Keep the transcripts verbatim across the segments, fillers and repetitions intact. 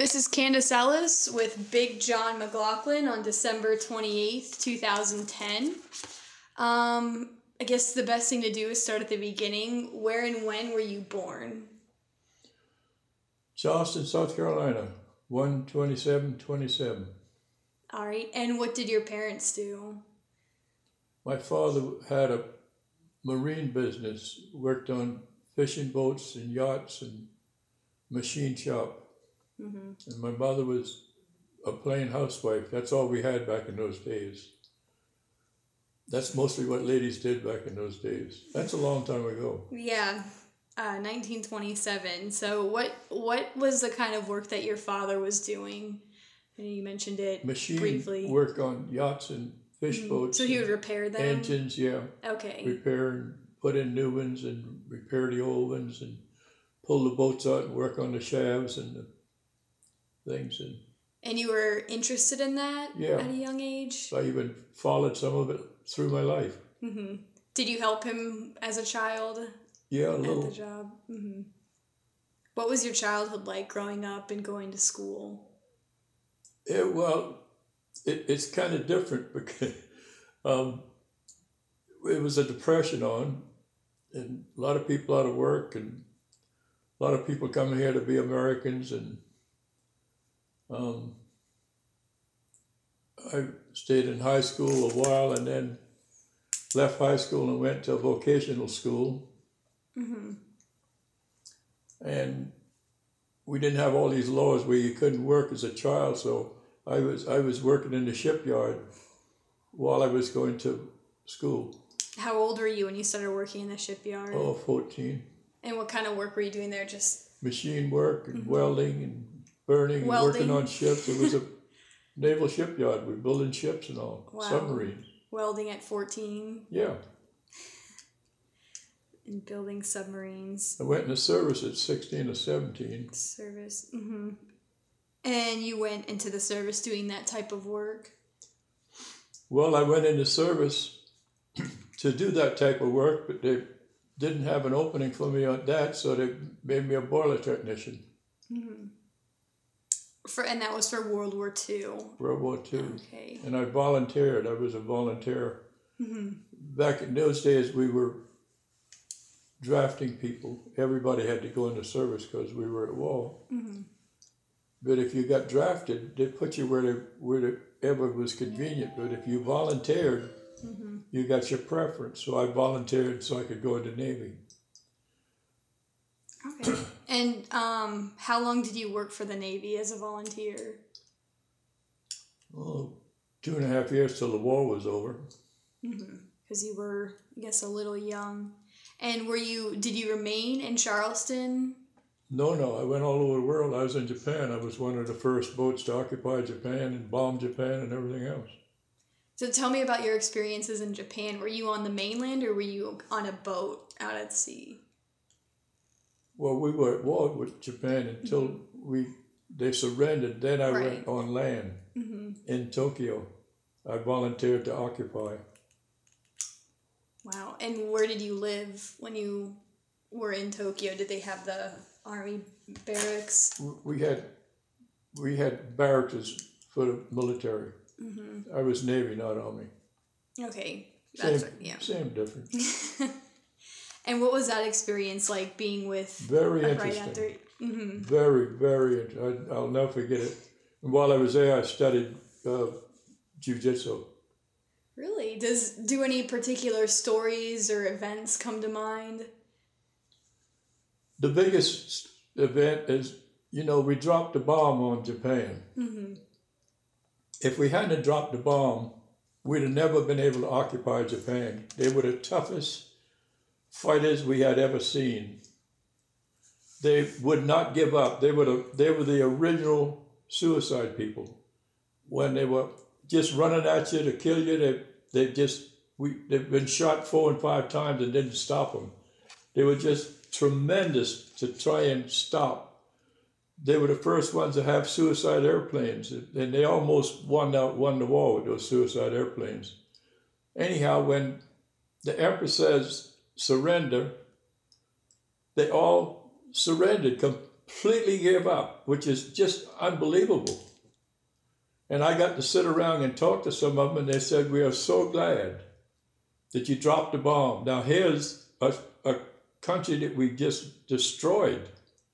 This is Candace Ellis with Big John McLaughlin on December twenty-eighth, twenty ten. Um, I guess the best thing to do is start at the beginning. Where and when were you born? Charleston, South Carolina, one twenty-seven twenty-seven. All right. And what did your parents do? My father had a marine business, worked on fishing boats and yachts and machine shop. Mm-hmm. And my mother was a plain housewife. That's all we had back in those days. That's mostly what ladies did back in those days. That's a long time ago. Yeah, uh, nineteen twenty-seven. So what what was the kind of work that your father was doing? I know you mentioned it Machine briefly. Work on yachts and fish Mm-hmm. boats. So he would repair them? Engines, yeah. Okay. Repair and put in new ones and repair the old ones and pull the boats out and work on the shafts and the things. And and you were interested in that yeah, at a young age? I even followed some of it through my life. Mm-hmm. Did you help him as a child? Yeah, a little. At the job? Mm-hmm. What was your childhood like growing up and going to school? Yeah, well, it, it's kind of different because um, it was a depression on, and a lot of people out of work, and a lot of people coming here to be Americans, and um, I stayed in high school a while, and then left high school and went to a vocational school. Mm-hmm. And we didn't have all these laws where you couldn't work as a child, so I was I was working in the shipyard while I was going to school. How old were you when you started working in the shipyard? Oh, fourteen. And what kind of work were you doing there? Just machine work and mm-hmm. welding and burning welding. and working on ships. It was a naval shipyard. We were building ships and all, wow. Submarines. Welding at fourteen? Yeah. And building submarines. I went into service at sixteen or seventeen. Service. Mm-hmm. And you went into the service doing that type of work? Well, I went into service to do that type of work, but they didn't have an opening for me on that, so they made me a boiler technician. Mm-hmm. For and that was for World War Two. World War Two. Okay. And I volunteered. I was a volunteer. Mm-hmm. Back in those days, we were drafting people. Everybody had to go into service because we were at war. Mm-hmm. But if you got drafted, they put you where they, wherever was convenient. But if you volunteered, mm-hmm. you got your preference. So I volunteered so I could go into the Navy. Okay. And um, how long did you work for the Navy as a volunteer? Oh, two and a half years till the war was over. Because mm-hmm. you were, I guess, a little young. And were you? Did you remain in Charleston? No, no. I went all over the world. I was in Japan. I was one of the first boats to occupy Japan and bomb Japan and everything else. So tell me about your experiences in Japan. Were you on the mainland or were you on a boat out at sea? Well, we were at war with Japan until mm-hmm. we they surrendered. Then I right. went on land mm-hmm. in Tokyo. I volunteered to occupy. Wow. And where did you live when you were in Tokyo? Did they have the army barracks? We had we had barracks for the military. Mm-hmm. I was Navy, not Army. Okay. That's same, what, yeah. Same difference. And what was that experience like being with? Very like, interesting. Right after, mm-hmm. Very, very interesting. I'll never forget it. And while I was there, I studied uh, jiu-jitsu. Really? Does do any particular stories or events come to mind? The biggest event is, you know, we dropped a bomb on Japan. Mm-hmm. If we hadn't dropped the bomb, we'd have never been able to occupy Japan. They were the toughest fighters we had ever seen. They would not give up. They were the, they were the original suicide people. When they were just running at you to kill you, they they just we they've been shot four and five times and didn't stop them. They were just tremendous to try and stop. They were the first ones to have suicide airplanes, and they almost won out won the war with those suicide airplanes. Anyhow, when the emperor says surrender, they all surrendered com- completely gave up, which is just unbelievable. And I got to sit around and talk to some of them, and they said, we are so glad that you dropped the bomb. Now here's a, a country that we just destroyed.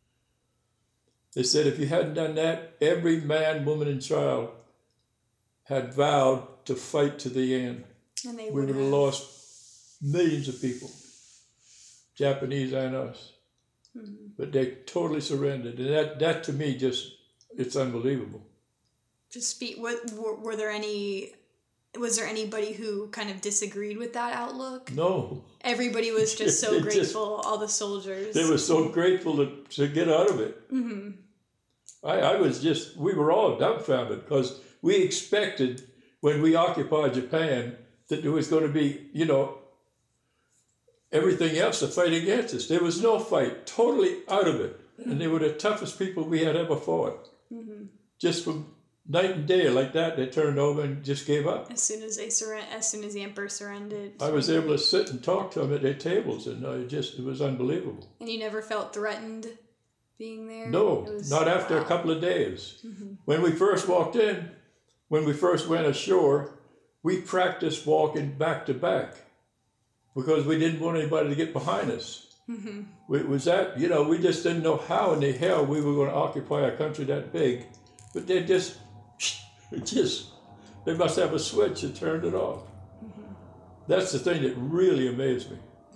They said if you hadn't done that, every man, woman, and child had vowed to fight to the end. And they we would would have have lost millions of people, Japanese and us. Mm-hmm. But they totally surrendered. And that, that to me, just, it's unbelievable. Just speak, what, were, were there any, was there anybody who kind of disagreed with that outlook? No. Everybody was just so grateful, just, all the soldiers. They were so grateful to, to get out of it. Mm-hmm. I, I was just, we were all dumbfounded because we expected when we occupied Japan that there was going to be, you know, everything else to fight against us. There was no fight, totally out of it. Mm-hmm. And they were the toughest people we had ever fought. Mm-hmm. Just from night and day like that, they turned over and just gave up. As soon as they surrender, as soon as the emperor surrendered. I was able to sit and talk to them at their tables, and I just, it was unbelievable. And you never felt threatened being there? No, was, not after wow. a couple of days. Mm-hmm. When we first walked in, when we first went ashore, we practiced walking back to back because we didn't want anybody to get behind us. Mm-hmm. It was that, you know, we just didn't know how in the hell we were going to occupy a country that big. But they just, it just, they must have a switch that turned it off. Mm-hmm. That's the thing that really amazed me.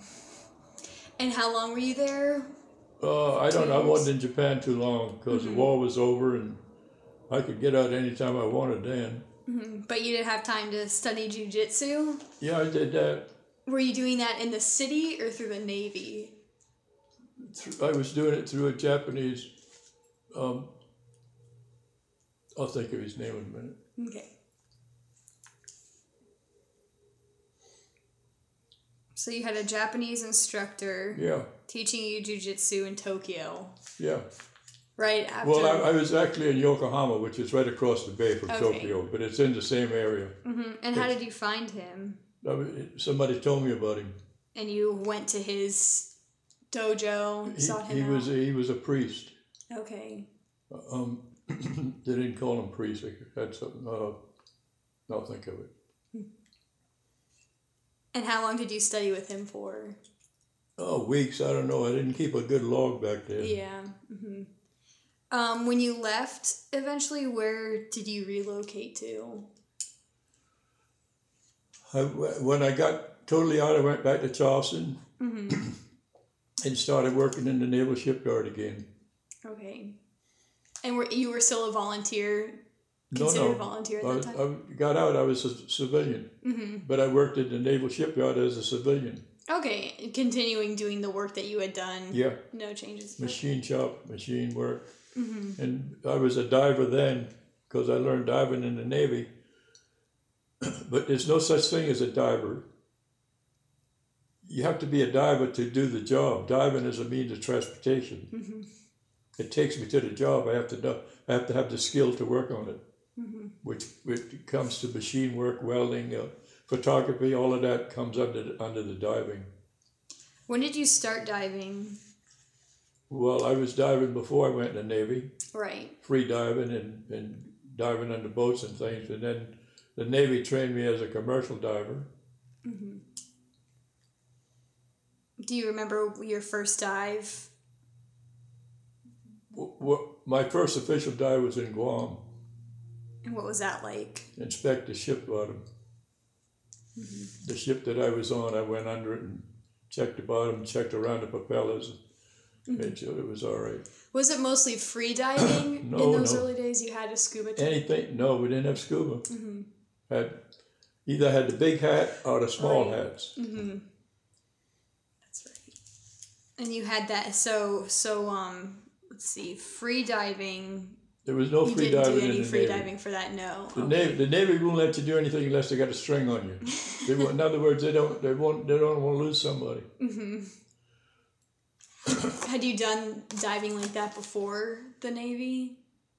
And how long were you there? Uh, I don't know. I wasn't in Japan too long because mm-hmm. the war was over and I could get out anytime I wanted then. Mm-hmm. But you didn't have time to study jiu-jitsu? Yeah, I did that. Were you doing that in the city or through the Navy? I was doing it through a Japanese, um, I'll think of his name in a minute. Okay. So you had a Japanese instructor yeah. teaching you jiu-jitsu in Tokyo. Yeah. Right after... Well, I, I was actually in Yokohama, which is right across the bay from okay. Tokyo, but it's in the same area. Mm-hmm. And how it's, did you find him? I mean, somebody told me about him. And you went to his dojo, he, sought him he out? Was a, he was a priest. Okay. Um, they didn't call him priest. They had something. Uh, I'll think of it. And how long did you study with him for? Oh, weeks. I don't know. I didn't keep a good log back there. Yeah. Mm-hmm. Um, when you left, eventually, where did you relocate to? I, when I got totally out, I went back to Charleston mm-hmm. and started working in the Naval Shipyard again. Okay. And were you were still a volunteer? Considered no, no. a volunteer at that I, time? I got out. I was a civilian, mm-hmm. but I worked at the Naval Shipyard as a civilian. Okay, continuing doing the work that you had done. Yeah. No changes. Machine shop, machine work. Mm-hmm. And I was a diver then because I learned diving in the Navy. But there's no such thing as a diver. You have to be a diver to do the job. Diving is a means of transportation. Mm-hmm. It takes me to the job. I have to know. I have to have the skill to work on it. Mm-hmm. Which, which comes to machine work, welding, uh, photography. All of that comes under under the diving. When did you start diving? Well, I was diving before I went in the Navy. Right. Free diving and, and diving under boats and things. And then the Navy trained me as a commercial diver. Mm-hmm. Do you remember your first dive? W- w- my first official dive was in Guam. And what was that like? Inspect the ship bottom. Mm-hmm. The ship that I was on, I went under it and checked the bottom, checked around the propellers. Mm-hmm. Made sure it was all right. Was it mostly free diving no, in those no. early days? You had a scuba tank? Anything? No, we didn't have scuba. Mm-hmm. Had either had the big hat or the small right. hats. Mm-hmm. That's right. And you had that. So so um. Let's see. Free diving. There was no you free didn't diving do any in the free Navy. diving for that. No. The okay. Navy, the Navy won't let you do anything unless they got a string on you. They won't, in other words, they don't. They won't. They don't want to lose somebody. Mm-hmm. Had you done diving like that before the Navy?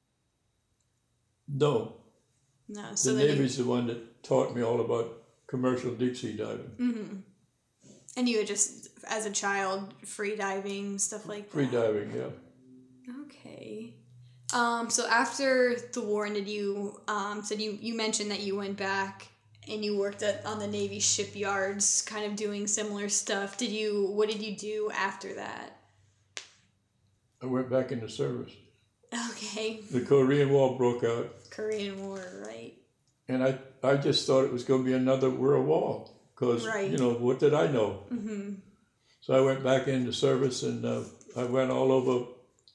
No. No. So the Navy's you... the one that taught me all about commercial deep sea diving. Mm-hmm. And you had just, as a child, free diving, stuff like free that? Free diving, yeah. Okay. Um, so after the war ended, you um, said you, you mentioned that you went back and you worked at on the Navy shipyards, kind of doing similar stuff. Did you? What did you do after that? I went back into service. Okay. The Korean War broke out. Korean War, right? And I, I just thought it was going to be another world war because, Right. you know, what did I know? Mm-hmm. So I went back into service and uh, I went all over.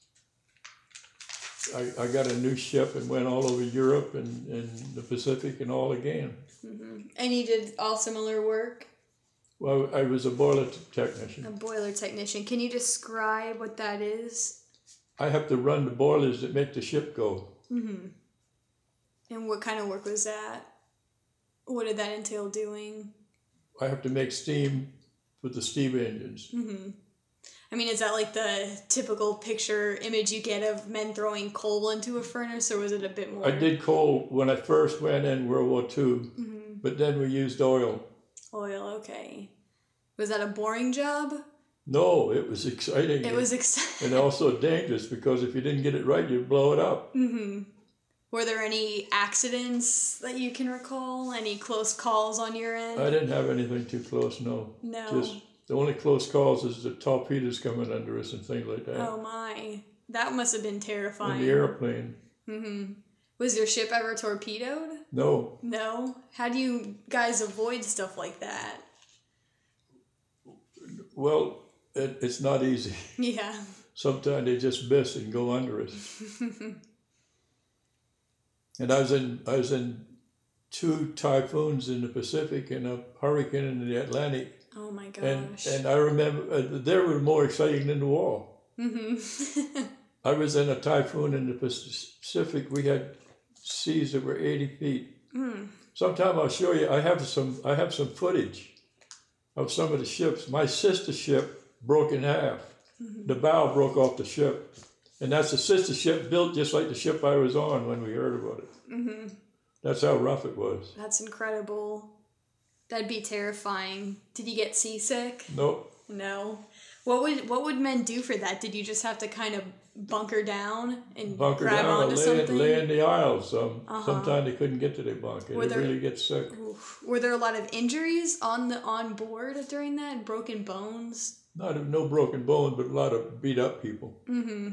I, I got a new ship and went all over Europe and, and the Pacific and all again. Mm-hmm. And you did all similar work? Well, I was a boiler t- technician. A boiler technician. Can you describe what that is? I have to run the boilers that make the ship go. Mm-hmm. And what kind of work was that? What did that entail doing? I have to make steam with the steam engines. Mm-hmm. I mean, is that like the typical picture image you get of men throwing coal into a furnace, or was it a bit more? I did coal when I first went in World War Two, mm-hmm. but then we used oil. Oil, okay. Was that a boring job? No, it was exciting. It was exciting. And also dangerous because if you didn't get it right, you'd blow it up. Mm-hmm. Were there any accidents that you can recall? Any close calls on your end? I didn't have anything too close, no. No. Just the only close calls is the torpedoes coming under us and things like that. Oh my. That must have been terrifying. In the airplane. Mm-hmm. Was your ship ever torpedoed? No. No? How do you guys avoid stuff like that? Well, it, it's not easy. Yeah. Sometimes they just miss and go under us. And I was in I was in two typhoons in the Pacific and a hurricane in the Atlantic. Oh my gosh. And and I remember uh, they were more exciting than the war. Mm-hmm. I was in a typhoon in the Pacific. We had seas that were eighty feet. Mm. Sometime I'll show you. I have some I have some footage of some of the ships. My sister ship broke in half. Mm-hmm. The bow broke off the ship. And that's the sister ship built just like the ship I was on when we heard about it. Mm-hmm. That's how rough it was. That's incredible. That'd be terrifying. Did you get seasick? Nope. No. What would what would men do for that? Did you just have to kind of bunker down and bunker grab down onto or lay, something? lay in the aisles. Um, uh-huh. Sometimes they couldn't get to their bunk. Were They there, really get sick. Oof. Were there a lot of injuries on the on board during that? Broken bones? Not no broken bones, but a lot of beat up people. Mm-hmm.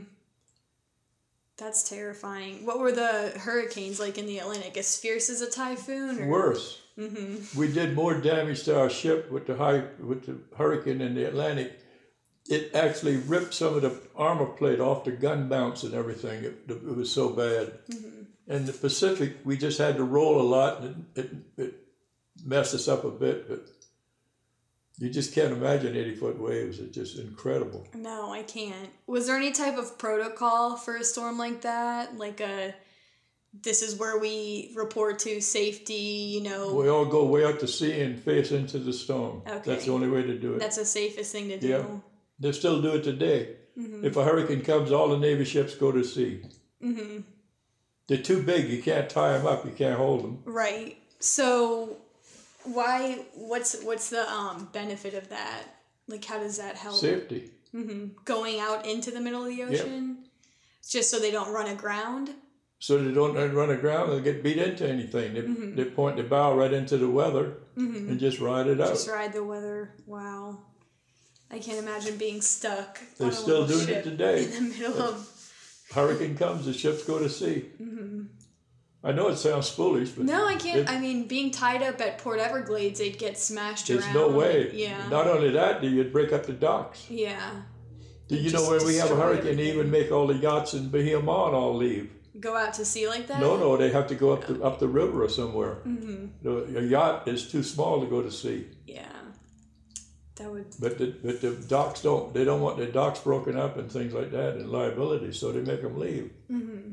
That's terrifying. What were the hurricanes like in the Atlantic? As fierce as a typhoon? Or? Worse. Mm-hmm. We did more damage to our ship with the high with the hurricane in the Atlantic. It actually ripped some of the armor plate off the gun mounts and everything. It, it was so bad. Mm-hmm. In the Pacific, we just had to roll a lot, and it, it, it messed us up a bit. But you just can't imagine eighty-foot waves. It's just incredible. No, I can't. Was there any type of protocol for a storm like that? Like a, this is where we report to safety, you know? We all go way out to sea and face into the storm. Okay. That's the only way to do it. That's the safest thing to do. Yeah. They still do it today. Mm-hmm. If a hurricane comes, all the Navy ships go to sea. Mm-hmm. They're too big. You can't tie them up. You can't hold them. Right. So why, what's what's the um benefit of that? Like, how does that help? Safety. Mm-hmm. Going out into the middle of the ocean? Yep. Just so they don't run aground? So they don't run aground and get beat into anything. They, mm-hmm. they point the bow right into the weather mm-hmm. and just ride it out. Just ride the weather. Wow. I can't imagine being stuck. They're on a still doing ship it today. In the middle of... Hurricane comes, the ships go to sea. Mm-hmm. I know it sounds foolish, but... No, I can't. It, I mean, being tied up at Port Everglades, they'd get smashed there's around. There's no way. Yeah. Not only that, you'd break up the docks. Yeah. Do you know when we have a hurricane, they even make all the yachts in Bahia Mon all leave? Go out to sea like that? No, no, they have to go up the up the river or somewhere. Mm-hmm. The, a yacht is too small to go to sea. Yeah, that would. But the but the docks don't. They don't want their docks broken up and things like that and liability, so they make them leave. Mm-hmm.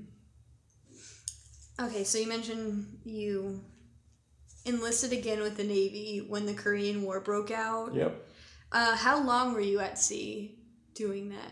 Okay, so you mentioned you enlisted again with the Navy when the Korean War broke out. Yep. Uh, how long were you at sea doing that?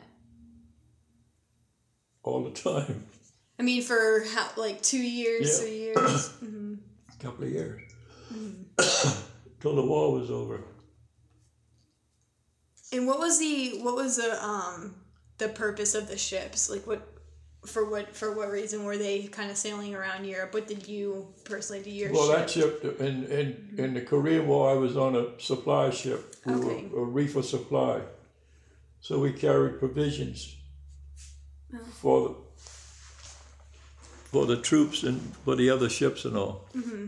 All the time. I mean, for how, like two years, yeah. three years? Mm-hmm. A couple of years. Mm-hmm. Till the war was over. And what was the what was the um the purpose of the ships? Like what for what for what reason were they kind of sailing around Europe? What did you personally do your Well, ship? that ship in in in the Korean War, I was on a supply ship. We Okay. were a reefer supply, so we carried provisions Oh. for the for the troops and for the other ships and all. Mm-hmm.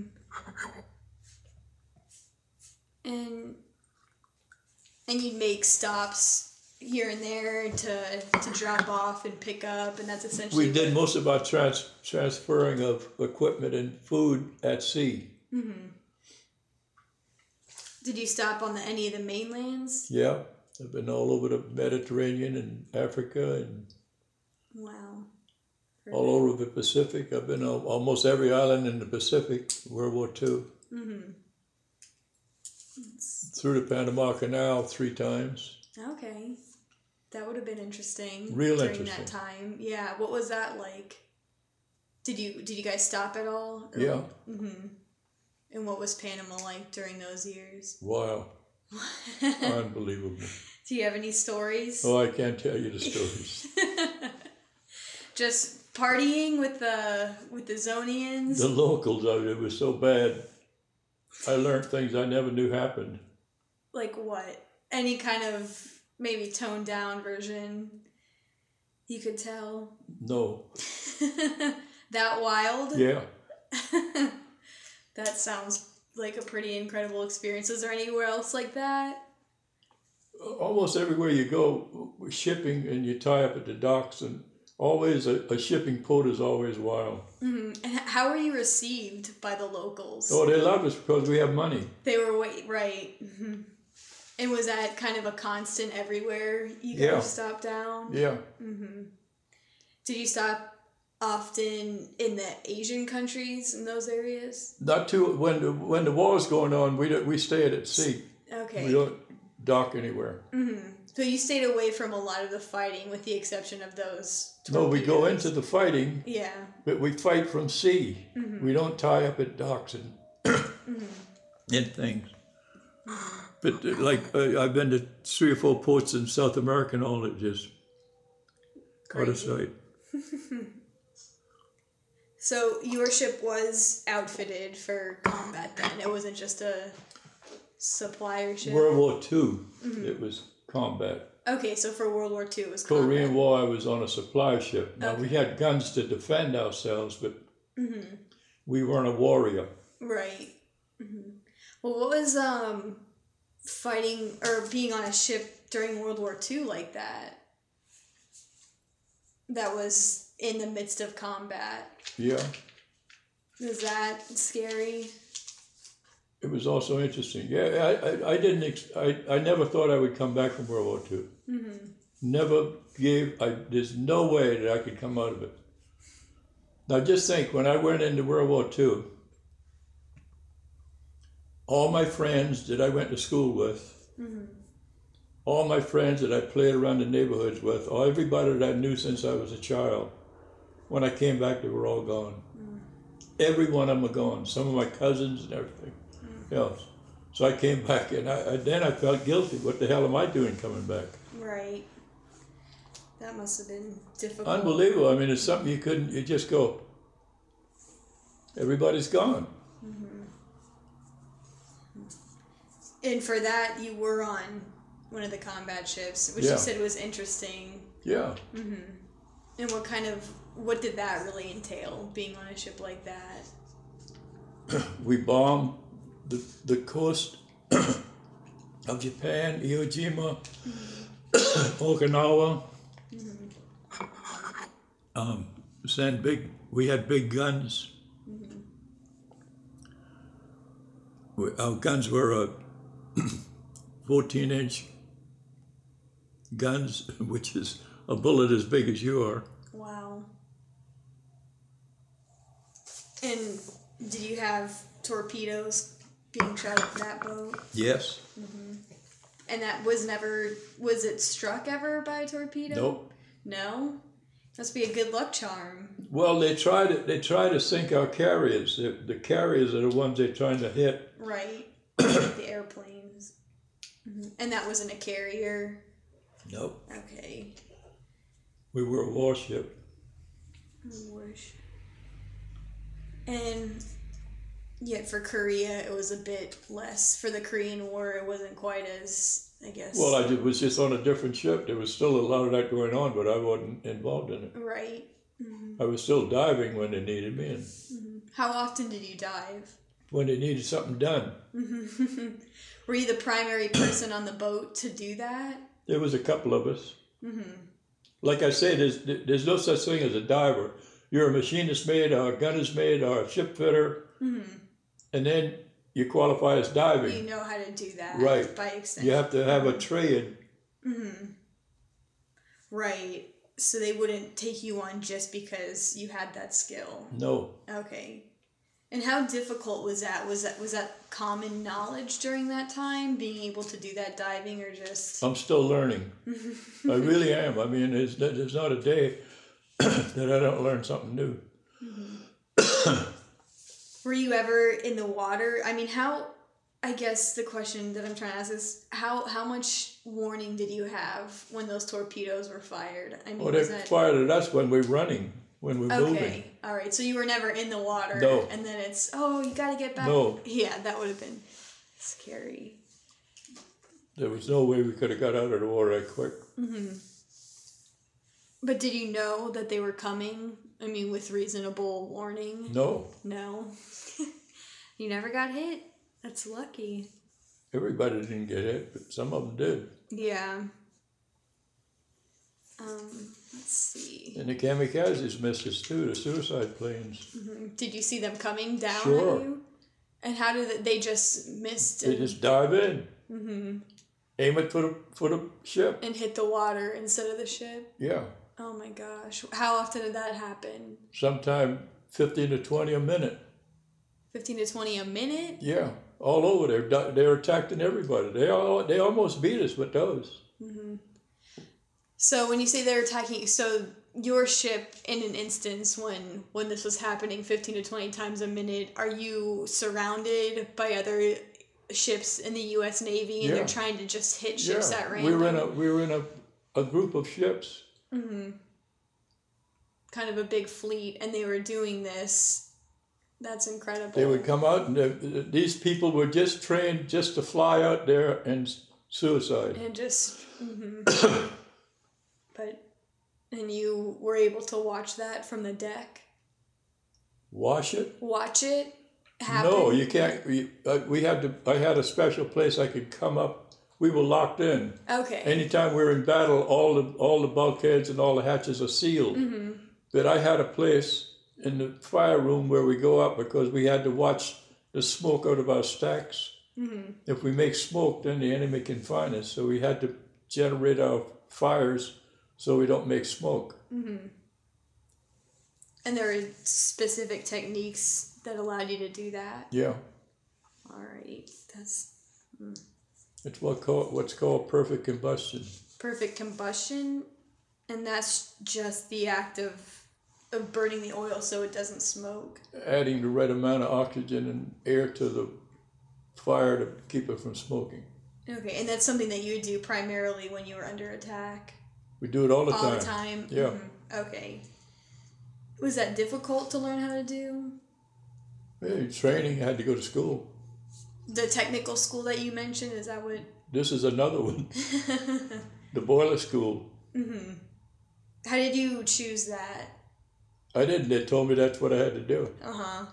And and you'd make stops here and there to to drop off and pick up, and that's essentially We did most of our trans, transferring of equipment and food at sea. Mm-hmm. Did you stop on the, any of the mainlands? Yeah, I've been all over the Mediterranean and Africa and Wow. all over the Pacific. I've been on almost every island in the Pacific, World War Two. Mm-hmm. Through the Panama Canal three times. Okay. That would have been interesting. Real during interesting. that time. Yeah. What was that like? Did you did you guys stop at all? Or Yeah. Like, mm-hmm. And what was Panama like during those years? Wow. Unbelievable. Do you have any stories? Oh, I can't tell you the stories. Just partying with the with the Zonians. The locals, I mean, it was so bad. I learned things I never knew happened. Like what? Any kind of maybe toned down version you could tell? No. That wild? Yeah. That sounds like a pretty incredible experience. Is there anywhere else like that? Almost everywhere you go, shipping and you tie up at the docks, and always a, a shipping port is always wild. Mm-hmm. And how were you received by the locals? Oh, they love us because we have money. They were wait right. Mm-hmm. And was that kind of a constant everywhere you guys Yeah. stopped down? Yeah. Mm-hmm. Did you stop often in the Asian countries in those areas? Not too. When the when the war's going on, we don't, we stayed at sea. Okay. We don't dock anywhere. Mm-hmm. So you stayed away from a lot of the fighting, with the exception of those. No, we go torpedoes. into the fighting, Yeah. but we fight from sea. Mm-hmm. We don't tie up at docks and Mm-hmm. and things. But uh, like uh, I've been to three or four ports in South America and all that, just out of Crazy. sight. So your ship was outfitted for combat then. It wasn't just a supplier ship. World War Two, Mm-hmm. it was combat. Okay, so for World War Two it was combat. Korean War, I was on a supply ship. Now we Okay. had guns to defend ourselves, but Mm-hmm. we weren't a warrior. Right. Mm-hmm. Well, what was um fighting or being on a ship during World War Two like that? That was in the midst of combat. Yeah, Was that scary? it was also interesting. Yeah, I, I, I didn't. Ex- I, I never thought I would come back from World War Two. Mm-hmm. Never gave. I, there's no way that I could come out of it. Now just think, when I went into World War Two, all my friends that I went to school with, Mm-hmm. all my friends that I played around the neighborhoods with, all everybody that I knew since I was a child, when I came back, they were all gone. Mm. Every one of them are gone. Some of my cousins and everything Mm. else. So I came back, and I, I then I felt guilty. What the hell am I doing coming back? Right. That must have been difficult. Unbelievable. I mean, it's something you couldn't. You just go. Everybody's gone. Mm-hmm. And for that, you were on one of the combat ships, which Yeah. you said was interesting. Yeah. Mm-hmm. And what kind of, what did that really entail, being on a ship like that? We bombed the the coast of Japan, Iwo Jima, mm-hmm. Okinawa. Mm-hmm. Um, sent big. We had big guns. Mm-hmm. We, our guns were uh, fourteen inch guns, which is a bullet as big as you are. Wow. And did you have torpedoes being shot at that boat? Yes. Mm-hmm. And that was never, was it struck ever by a torpedo? Nope. No? Must be a good luck charm. Well, they try to they try to sink our carriers. The, the carriers are the ones they're trying to hit. Right. The airplanes. Mm-hmm. And that wasn't a carrier? Nope. Okay. We were a warship. Warship. And yet for Korea, it was a bit less. For the Korean War, it wasn't quite as, I guess. Well, I was just on a different ship. There was still a lot of that going on, but I wasn't involved in it. Right. Mm-hmm. I was still diving when they needed me, and mm-hmm. How often did you dive? when they needed something done. Mm-hmm. Were you the primary person on the boat to do that? There was a couple of us. Mm-hmm. Like I say, there's there's no such thing as a diver. You're a machinist mate, or a gunner's mate, or a ship fitter, mm-hmm. and then you qualify as diving. You know how to do that, right? By extension, you have to have a trade. Mm-hmm. Right. So they wouldn't take you on just because you had that skill. No. Okay. And how difficult was that? Was that was that common knowledge during that time, being able to do that diving, or just? I'm still learning. I really am. I mean, there's, there's not a day that I don't learn something new. Mm-hmm. Were you ever in the water? I mean, how? I guess the question that I'm trying to ask is how how much warning did you have when those torpedoes were fired? I mean, well, they was that... fired at us when we're running, when we're okay. moving. Okay, all right. So you were never in the water. No. And then it's oh, you got to get back. No. Yeah, that would have been scary. There was no way we could have got out of the water that quick. Mm-hmm. But did you know that they were coming? I mean, with reasonable warning? No. No. You never got hit? That's lucky. Everybody didn't get hit, but some of them did. Yeah. Um, let's see. And the kamikazes missed us too, the suicide planes. Mm-hmm. Did you see them coming down sure. at you? And how did they, they just missed? They and... just dive in. Mm-hmm. Aim it for the, for the ship. And hit the water instead of the ship? Yeah. Oh my gosh. How often did that happen? Sometime fifteen to twenty a minute. fifteen to twenty a minute? Yeah. All over. They're, they're attacking everybody. They all, they almost beat us with those. Mm-hmm. So when you say they're attacking, so your ship, in an instance when when this was happening fifteen to twenty times a minute, are you surrounded by other ships in the U S Navy and yeah. they're trying to just hit ships yeah. at random? We were in a we were in a, a group of ships. Mm-hmm. Kind of a big fleet, and they were doing this. That's incredible. They would come out, and they, these people were just trained just to fly out there and suicide. And just, mm-hmm. But, and you were able to watch that from the deck? Watch it? Watch it happen? No, you can't. We, uh, we had to. I had a special place I could come up. We were locked in. Okay. Anytime we were in battle, all the all the bulkheads and all the hatches are sealed. Mm-hmm. But I had a place in the fire room where we go up because we had to watch the smoke out of our stacks. Mm-hmm. If we make smoke, then the enemy can find us. So we had to generate our fires so we don't make smoke. Mm-hmm. And there are specific techniques that allowed you to do that? Yeah. All right. That's... Mm. It's what call, what's called perfect combustion. Perfect combustion? And that's just the act of of burning the oil so it doesn't smoke? Adding the right amount of oxygen and air to the fire to keep it from smoking. Okay, and that's something that you do primarily when you were under attack? We do it all the all time. All the time? Yeah. Mm-hmm. Okay. Was that difficult to learn how to do? Hey, training, I had to go to school. The technical school that you mentioned, is that what? This is another one. The boiler school. Mm-hmm. How did you choose that? I didn't. They told me that's what I had to do. Uh-huh.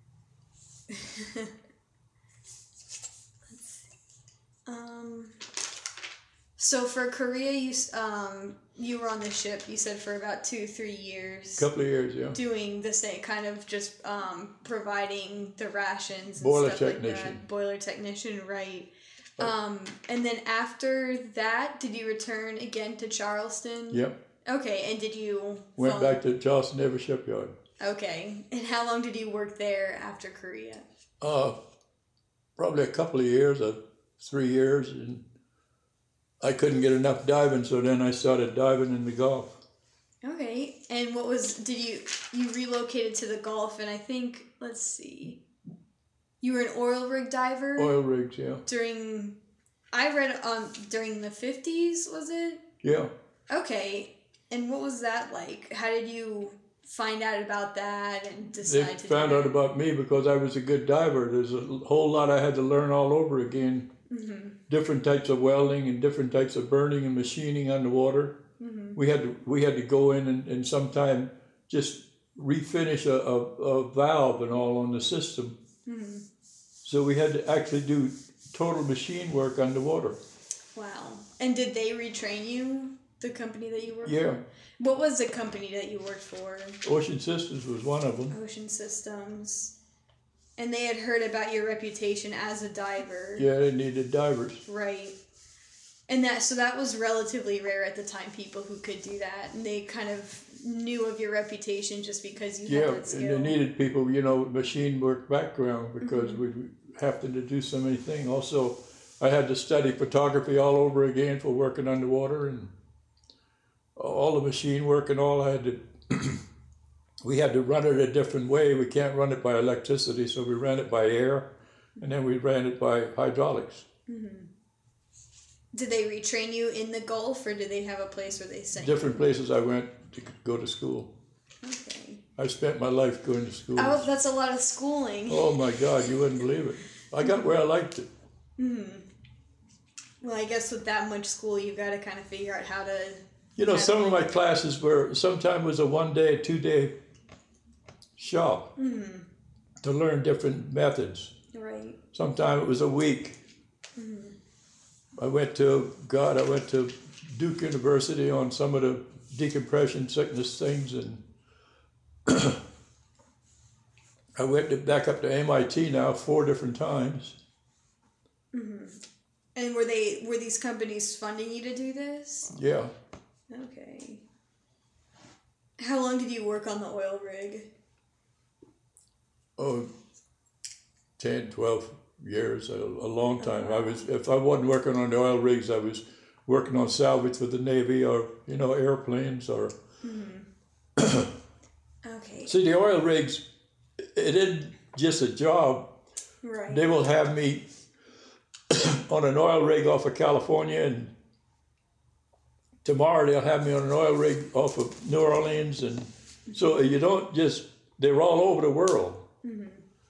um, so for Korea, you um you were on the ship, you said, for about two, three years. A couple of years, yeah. Doing the same, kind of just um providing the rations and boiler stuff technician. like that. Boiler technician, right. Um, and then after that, did you return again to Charleston? Yep. Okay, and did you... Went follow... back to Charleston Naval Shipyard. Okay, and how long did you work there after Korea? Uh, probably a couple of years, uh, three years, and I couldn't get enough diving, so then I started diving in the Gulf. Okay, and what was... Did you... You relocated to the Gulf, and I think... Let's see... You were an oil rig diver? Oil rigs, yeah. During... I read um during the fifties, was it? Yeah. Okay. And what was that like? How did you find out about that and They decide to found do out that? about me because I was a good diver. There's a whole lot I had to learn all over again. Mm-hmm. Different types of welding and different types of burning and machining underwater. Mm-hmm. We had to we had to go in and, and sometime just refinish a, a, a valve and all on the system. Mm-hmm. So we had to actually do total machine work underwater. Wow. And did they retrain you, the company that you worked Yeah. for? What was the company that you worked for? Ocean Systems was one of them. Ocean Systems. And they had heard about your reputation as a diver. Yeah, they needed divers. Right. And that so that was relatively rare at the time, people who could do that. And they kind of knew of your reputation just because you Yeah, had that and skill. they needed people, you know, with machine work background because Mm-hmm. we happened to do so many things. Also, I had to study photography all over again for working underwater and all the machine work and all. I had to, we had to run it a different way. We can't run it by electricity, so we ran it by air, and then we ran it by hydraulics. Mm-hmm. Did they retrain you in the Gulf, or did they have a place where they sent Different places I went to go to school. you? Okay. I spent my life going to school. Oh, that's a lot of schooling. Oh my God, you wouldn't believe it. I got where I liked it. Mm-hmm. Well, I guess with that much school, you've got to kind of figure out how to... You know, how to some of my make it. classes were, sometimes was a one day, two day shop Mm-hmm. to learn different methods. Right. Sometimes it was a week. Mm-hmm. I went to, God, I went to Duke University on some of the decompression sickness things, and I went to, back up to M I T now four different times. Mm-hmm. And were they were these companies funding you to do this? Yeah. Okay. How long did you work on the oil rig? Oh, ten, twelve years, a, a long time. I was, if I wasn't working on the oil rigs, I was working on salvage for the Navy or, you know, airplanes or. Mm-hmm. Okay. See, the oil rigs, it isn't just a job. Right. They will have me on an oil rig off of California, and tomorrow they'll have me on an oil rig off of New Orleans. And so you don't just, they're all over the world. Mm-hmm.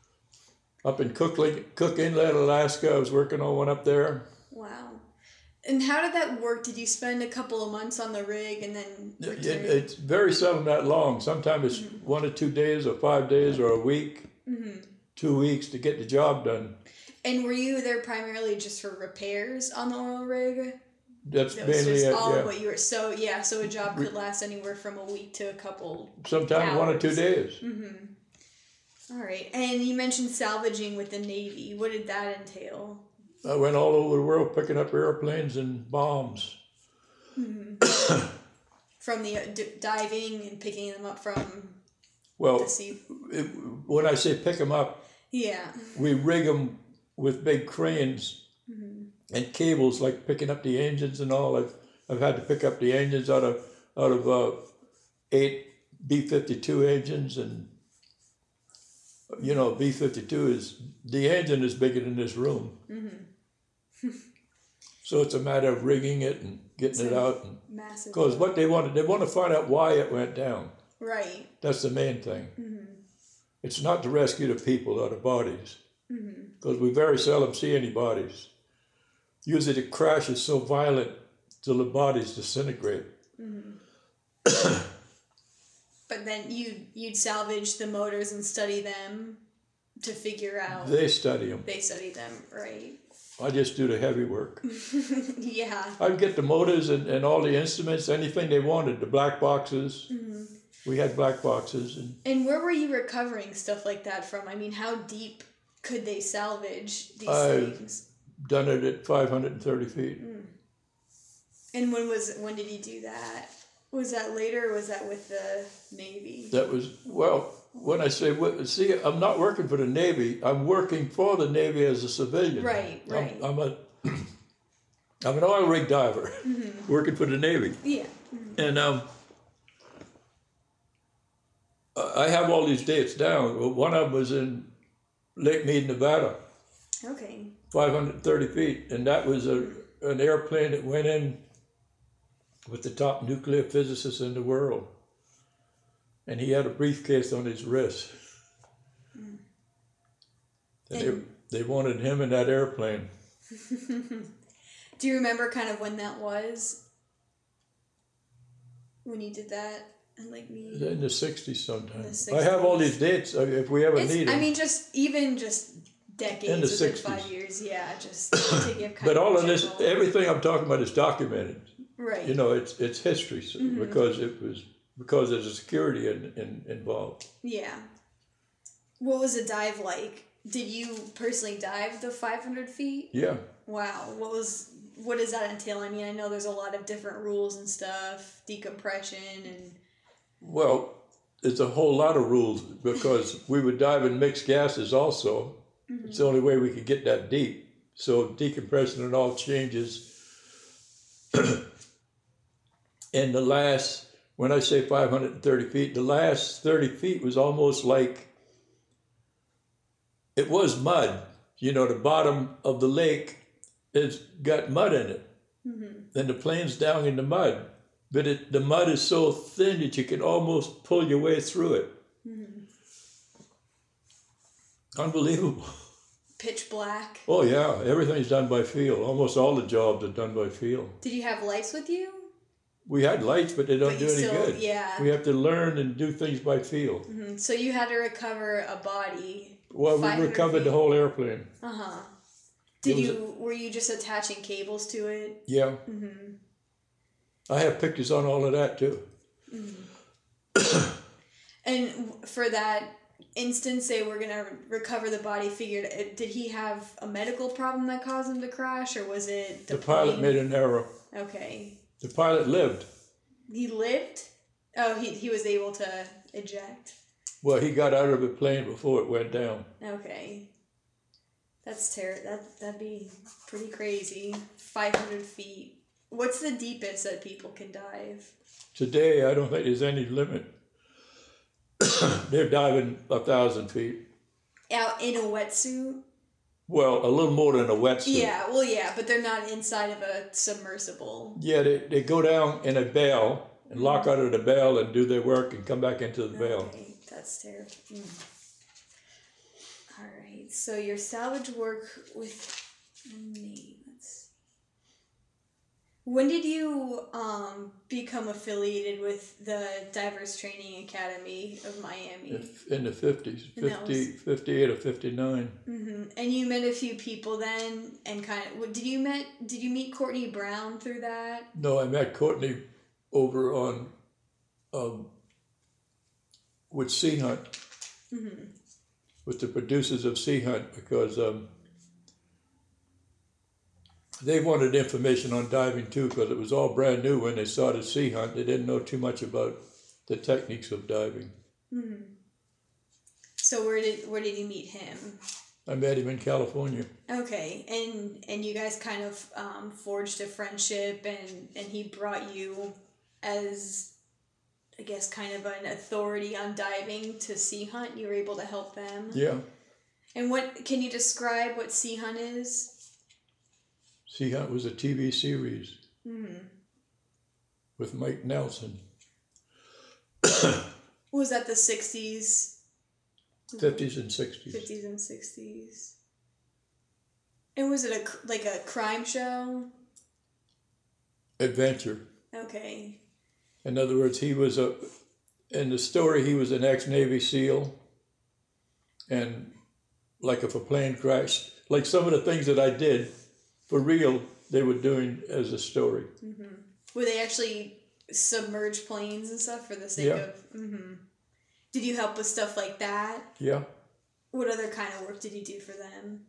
Up in Cook, Lake, Cook Inlet, Alaska, I was working on one up there. Wow. And how did that work? Did you spend a couple of months on the rig and then It, return? it's very seldom that long. Sometimes it's Mm-hmm. one or two days or five days or a week, Mm-hmm. two weeks to get the job done. And were you there primarily just for repairs on the oil rig? That's That was mainly just it, all yeah. of what you were. So yeah, so a job could last anywhere from a week to a couple. Sometimes one or two hours. days. Mm-hmm. All right, and you mentioned salvaging with the Navy. What did that entail? I went all over the world picking up airplanes and bombs. Mm-hmm. From the uh, d- diving and picking them up from Well, the sea. it, when I say pick them up, Yeah. we rig them with big cranes Mm-hmm. and cables, like picking up the engines and all. I've I've had to pick up the engines out of out of uh, eight B fifty-two engines, and you know B fifty-two is the engine is bigger than this room. Mm-hmm. So it's a matter of rigging it and getting it So- out. Massive. Because what they wanted, they want to find out why it went down. Right. That's the main thing. Mm-hmm. It's not to rescue the people or the bodies, Mm-hmm. because we very seldom see any bodies. Usually the crash is so violent till the bodies disintegrate. Mm-hmm. But then you you'd salvage the motors and study them to figure out. They study them. They study them, right? I just do the heavy work. Yeah. I'd get the motors and, and all the instruments, anything they wanted, the black boxes. Mm-hmm. We had black boxes. And And where were you recovering stuff like that from? I mean, how deep could they salvage these I've- things? done it at five hundred thirty feet. Mm. And when was when did you do that? Was that later or was that with the Navy? That was, well, when I say, what- see, I'm not working for the Navy. I'm working for the Navy as a civilian. Right, right. I'm, I'm a, I'm an oil rig diver Mm-hmm. working for the Navy. Yeah. Mm-hmm. And um, I have all these dates down. Well, one of them was in Lake Mead, Nevada, Okay. five hundred thirty feet. And that was a, an airplane that went in with the top nuclear physicists in the world. And he had a briefcase on his wrist. Mm. And and they, they wanted him in that airplane. Do you remember kind of when that was? When you did that? And like me? In the sixties sometime. The sixties. I have all these dates if we ever it's, need them. I mean, just even just decades in the sixties. Five years, yeah, just to give kind but of all of this, everything I'm talking about is documented. Right. You know, it's it's history so, mm-hmm. because it was because there's a security in, in, involved. Yeah. What was a dive like? Did you personally dive the five hundred feet? Yeah. Wow. What was what does that entail? I mean, I know there's a lot of different rules and stuff, decompression and. Well, it's a whole lot of rules because we would dive in mixed gases also. Mm-hmm. It's the only way we could get that deep. So decompression and all changes. And the last, when I say five hundred thirty feet, the last thirty feet was almost like, it was mud. You know, the bottom of the lake has got mud in it. Mm-hmm. And the plane's down in the mud. But it, the mud is so thin that you can almost pull your way through it. Mm-hmm. Unbelievable. Pitch black. Oh, yeah. Everything's done by feel. Almost all the jobs are done by feel. Did you have lights with you? We had lights, but they don't but do any still, good. Yeah. We have to learn and do things by feel. Mm-hmm. So you had to recover a body. Well, we recovered feet. The whole airplane. Uh-huh. Did you, a, were you just attaching cables to it? Yeah. Mm-hmm. I have pictures on all of that too. Mm-hmm. And for that instance, they were going to recover the body, figured, did he have a medical problem that caused him to crash, or was it the, the pilot made an error. Okay. The pilot lived. He lived? Oh, he, he was able to eject. Well, he got out of the plane before it went down. Okay. That's terrible. That, that'd be pretty crazy. five hundred feet. What's the deepest that people can dive? Today, I don't think there's any limit. They're diving a thousand feet. Out in a wetsuit? Well, a little more than a wetsuit. Yeah, well, yeah, but they're not inside of a submersible. Yeah, they, they go down in a bell and lock out of the bell and do their work and come back into the okay, bell. That's terrible. Mm. All right, so your salvage work with the Navy. When did you um, become affiliated with the Divers Training Academy of Miami? In the fifties, fifty, was... fifty-eight or fifty-nine. Mm-hmm. And you met a few people then, and kind of did you met did you meet Courtney Brown through that? No, I met Courtney over on um, with Sea Hunt, mm-hmm. with the producers of Sea Hunt, because. Um, They wanted information on diving too, because it was all brand new when they started Sea Hunt. They didn't know too much about the techniques of diving. Mm-hmm. So where did where did you meet him? I met him in California. Okay, and and you guys kind of um, forged a friendship, and, and he brought you as, I guess, kind of an authority on diving to Sea Hunt. You were able to help them. Yeah. And what can you describe what Sea Hunt is? Sea Hunt was a T V series mm-hmm. with Mike Nelson. Was that the sixties? fifties and sixties. fifties and sixties. And was it a like a crime show? Adventure. Okay. In other words, he was a, in the story, he was an ex-Navy SEAL. And like if a plane crashed, like some of the things that I did, for real, they were doing as a story. Mm-hmm. Were they actually submerge planes and stuff for the sake yeah. of... Mm-hmm. Did you help with stuff like that? Yeah. What other kind of work did you do for them?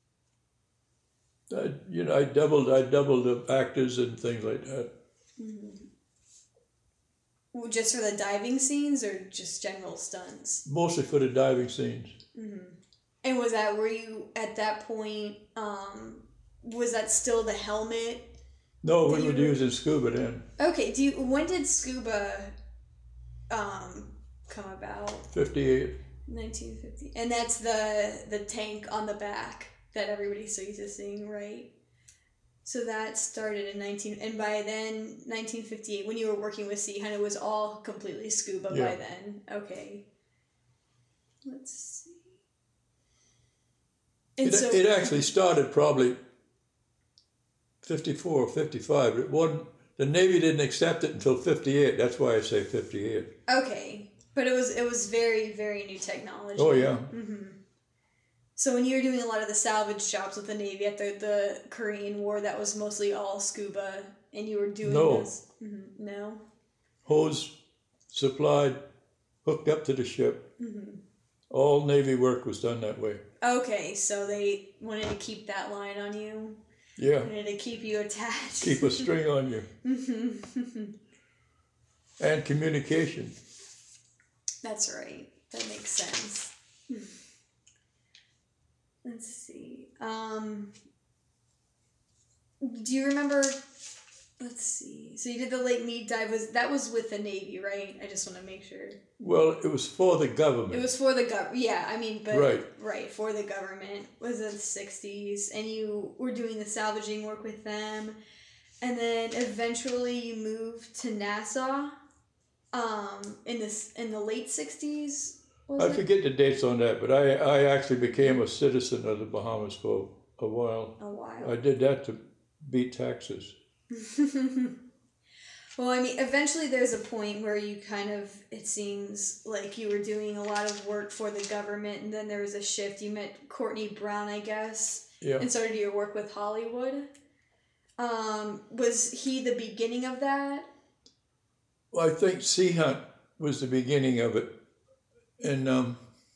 I, you know, I doubled, I doubled the actors and things like that. Mm-hmm. Well, just for the diving scenes or just general stunts? Mostly for the diving scenes. Mm-hmm. And was that, were you at that point... Um, was that still the helmet? No, we were using scuba then. Okay, do you, when did scuba um, come about? fifty-eight. nineteen fifty. And that's the the tank on the back that everybody's so used to seeing, right? So that started in nineteen, and by then, nineteen fifty-eight, when you were working with Sea Hunt, it was all completely scuba Yeah. by then. Okay. Let's see. And It, so, it actually started probably fifty-four or fifty-five. It wasn't, the Navy didn't accept it until fifty-eight. That's why I say fifty-eight. okay, but it was it was very very new technology. Oh, yeah. Mm-hmm. So when you were doing a lot of the salvage jobs with the Navy at the, the Korean War, that was mostly all scuba, and you were doing No. those. Mm-hmm. No. Hose supplied, hooked up to the ship. Mm-hmm. All Navy work was done that way. Okay, so they wanted to keep that line on you. Yeah. Wanted to keep you attached. Keep a string on you. Mm-hmm. And communication. That's right. That makes sense. Let's see. Um, do you remember? Let's see. So you did the Lake Mead dive. Was that was with the Navy, right? I just want to make sure. Well, it was for the government. It was for the gov. Yeah, I mean, but Right. right for the government. Was in the sixties, and you were doing the salvaging work with them, and then eventually you moved to Nassau. Um, in this in the late sixties. I forget the dates on that, but I, I actually became a citizen of the Bahamas for a while. A while. I did that to beat taxes. Well, I mean, eventually there's a point where you kind of, it seems like you were doing a lot of work for the government, and then there was a shift. You met Courtney Brown, I guess, Yeah. and started your work with Hollywood. Um, was he the beginning of that? Well, I think Sea Hunt was the beginning of it. And um,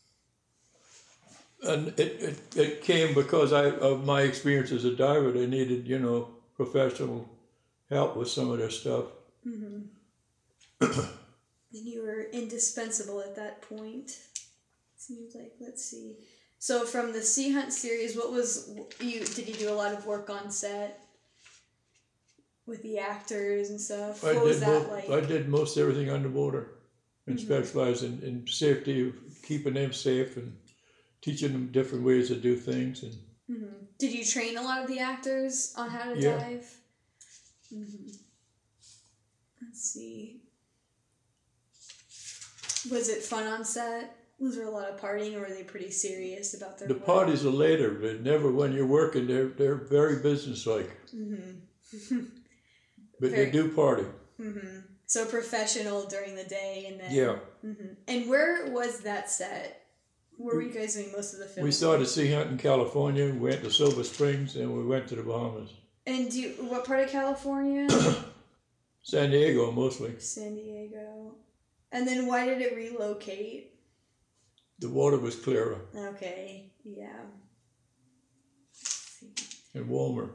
and it, it, it came because I of my experience as a diver. They needed, you know, professional help with some of their stuff. Mm-hmm. And you were indispensable at that point. Seems like, let's see. So from the Sea Hunt series, what was you? Did you do a lot of work on set with the actors and stuff? I What was did that most, like? I did most everything underwater, and Mhm. specialized in, in safety, keeping them safe, and teaching them different ways to do things. And Mm-hmm. Did you train a lot of the actors on how to Yeah. dive? Mm-hmm. Let's see. Was it fun on set? Was there a lot of partying, or were they pretty serious about their the work? parties are later, but never when you're working. They're they're very businesslike, Mm-hmm. but Very- they do party. Mm-hmm. So professional during the day, and then Yeah. Mm-hmm. And where was that set? Where were you guys doing most of the filming? We started Sea Hunt in California, went to Silver Springs, and we went to the Bahamas. And do you, what part of California? San Diego mostly. San Diego. And then why did it relocate? The water was clearer Okay, yeah. and warmer.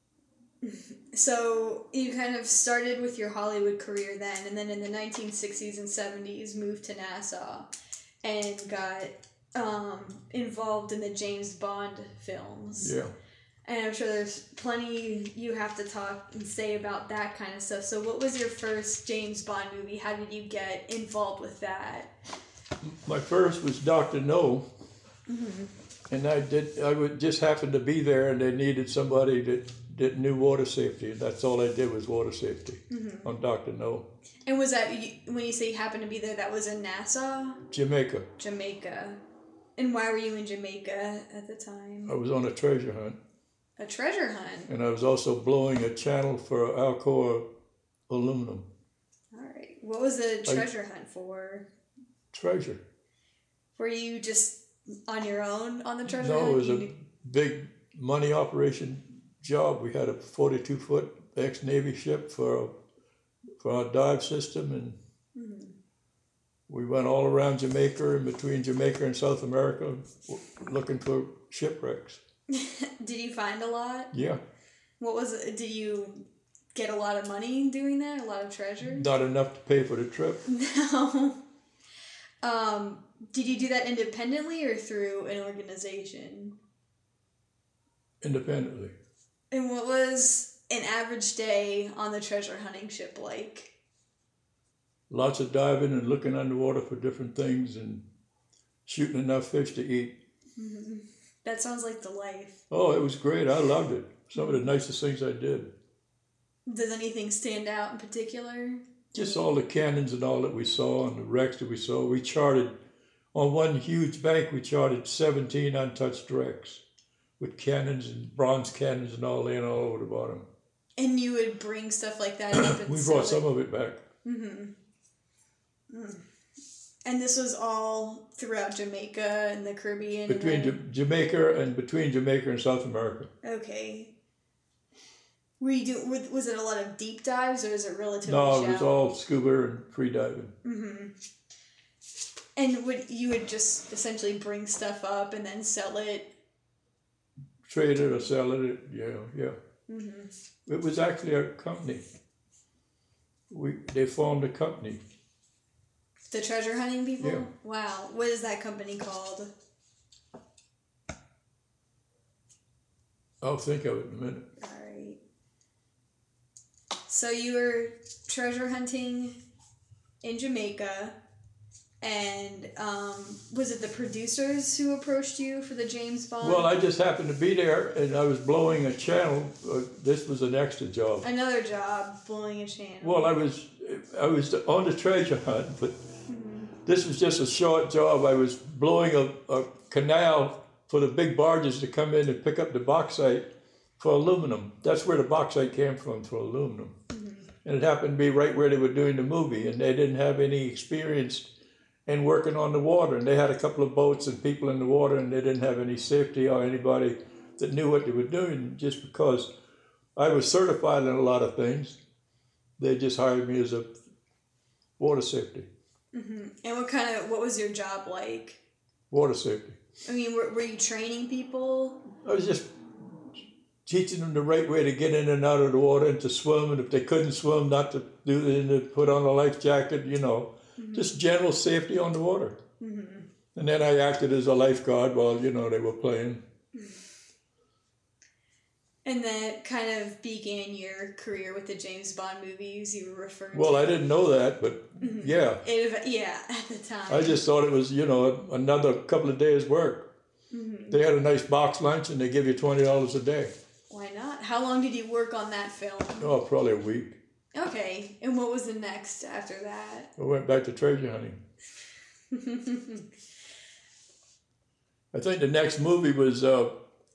So you kind of started with your Hollywood career then, and then in the nineteen sixties and seventies moved to Nassau and got um, involved in the James Bond films. Yeah. And I'm sure there's plenty you have to talk and say about that kind of stuff. So what was your first James Bond movie? How did you get involved with that? My first was Doctor No, Mm-hmm. and I did. I would just happen to be there, and they needed somebody that that knew water safety, and that's all I did was water safety Mm-hmm. on Doctor No. And was that, when you say you happened to be there, that was in Nassau? Jamaica. Jamaica. And why were you in Jamaica at the time? I was on a treasure hunt, A treasure hunt. and I was also blowing a channel for Alcoa aluminum. All right. What was the treasure hunt for? Treasure. Were you just on your own on the treasure No, hunt? it was You a knew- big money operation job. We had a forty-two foot ex-Navy ship for for our dive system, and Mhm. we went all around Jamaica and between Jamaica and South America w- looking for shipwrecks. Did you find a lot? Yeah, What was it? Did you get a lot of money doing that? A lot of treasure? not enough to pay for the trip. No. Um, did you do that independently or through an organization? Independently. And what was an average day on the treasure hunting ship like? Lots of diving and looking underwater for different things and shooting enough fish to eat. Mm-hmm. That sounds like the life. Oh, it was great. I loved it. Some of the nicest things I did. Does anything stand out in particular? Just all the cannons and all that we saw and the wrecks that we saw. We charted, on one huge bank, we charted seventeen untouched wrecks with cannons and bronze cannons and all laying all over the bottom. And you would bring stuff like that up and We sell brought it? some of it back. Mm-hmm. Mm. And this was all throughout Jamaica and the Caribbean? Between and Ja- Jamaica and between Jamaica and South America. Okay. Were you do, was was it a lot of deep dives or is it relatively No, shallow? it was all scuba and free diving. Mm-hmm. And would you would just essentially bring stuff up and then sell it? Trade it or sell it, yeah, yeah. Mm-hmm. It was actually a company. We They formed a company. The treasure hunting people? Yeah. Wow. What is that company called? I'll think of it in a minute. All right. So you were treasure hunting in Jamaica, and um, was it the producers who approached you for the James Bond? Well, I just happened to be there, and I was blowing a channel. Uh, this was an extra job. Another job, blowing a channel. Well, I was I was on the treasure hunt, but this was just a short job. I was blowing a, a canal for the big barges to come in and pick up the bauxite for aluminum. That's where the bauxite came from, for aluminum. And it happened to be right where they were doing the movie, and they didn't have any experience in working on the water. And they had a couple of boats and people in the water, and they didn't have any safety or anybody that knew what they were doing. Just because I was certified in a lot of things, they just hired me as a water safety. Mm-hmm. And what kind of, what was your job like? Water safety. I mean, were, were you training people? I was just teaching them the right way to get in and out of the water and to swim, and if they couldn't swim, not to do it, to put on a life jacket, you know, mm-hmm. just general safety on the water. Mm-hmm. And then I acted as a lifeguard while, you know, they were playing. And that kind of began your career with the James Bond movies you were referring Well, to? I didn't know that, but mm-hmm. yeah. It, yeah, at the time. I just thought it was, you know, another couple of days' work. Mm-hmm. They had a nice box lunch and they give you twenty dollars a day. Why not? How long did you work on that film? Oh, probably a week. Okay. And what was the next after that? I went back to treasure hunting. I think the next movie was, uh,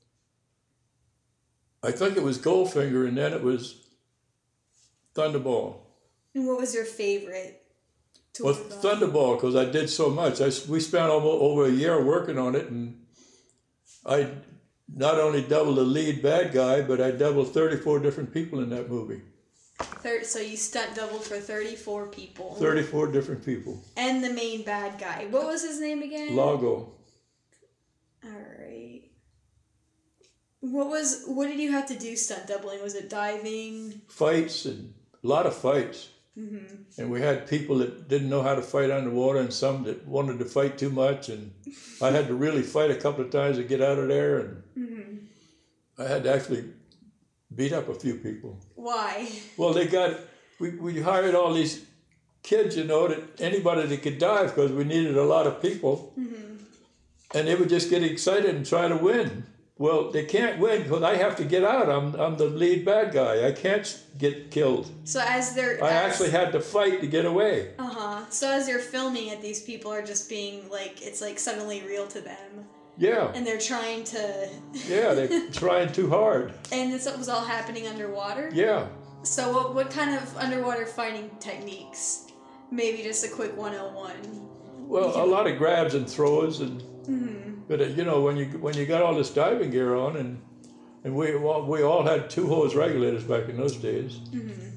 I think it was Goldfinger, and then it was Thunderball. And what was your favorite? To Well, work on? Thunderball, because I did so much. I, we spent almost over a year working on it, and I not only doubled the lead bad guy, but I doubled thirty-four different people in that movie. Third, so you stunt doubled for thirty-four people. thirty-four different people. And the main bad guy. What was his name again? Largo. Alright. What was, what did you have to do stunt doubling? Was it diving? Fights, and a lot of fights. Mm-hmm. And we had people that didn't know how to fight underwater, and some that wanted to fight too much, and I had to really fight a couple of times to get out of there, and mm-hmm. I had to actually beat up a few people. Why? Well, they got, we, we hired all these kids, you know, that anybody that could dive, because we needed a lot of people, mm-hmm. and they would just get excited and try to win. Well, they can't win because I have to get out. I'm I'm the lead bad guy. I can't get killed. So as they're... I as, actually had to fight to get away. Uh-huh. So as you're filming it, these people are just being, like, it's like suddenly real to them. Yeah. And they're trying to... Yeah, they're trying too hard. And this was all happening underwater? Yeah. So what, what kind of underwater fighting techniques? Maybe just a quick one oh one. Well, a lot of grabs and throws, and Mm-hmm. but uh, you know, when you when you got all this diving gear on, and and we all, we all had two hose regulators back in those days. Mm-hmm.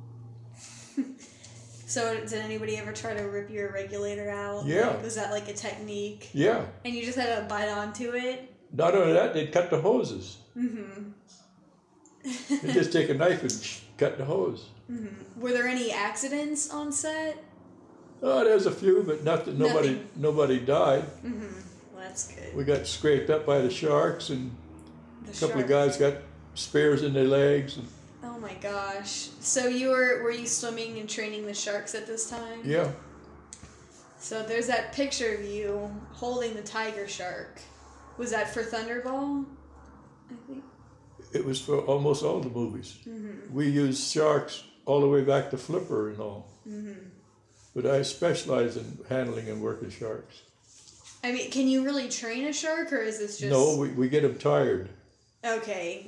So did anybody ever try to rip your regulator out? Yeah. Like, was that like a technique? Yeah. And you just had to bite onto it? Not only that, they'd cut the hoses. Mm-hmm. They'd just take a knife and cut the hose. Mm-hmm. Were there any accidents on set? Oh, there's a few, but nothing. Nobody Nothing. nobody died. Mm-hmm. Well, that's good. We got scraped up by the sharks, and The a couple shark. of guys got spears in their legs. And, Oh my gosh. So you were were you swimming and training the sharks at this time? yeah. So there's that picture of you holding the tiger shark. Was that for Thunderball? I think. It was for almost all the movies. Mm-hmm. We used sharks all the way back to Flipper and all. Mm-hmm. But I specialize in handling and working sharks. I mean, can you really train a shark, or is this just... No, we, we get them tired. Okay.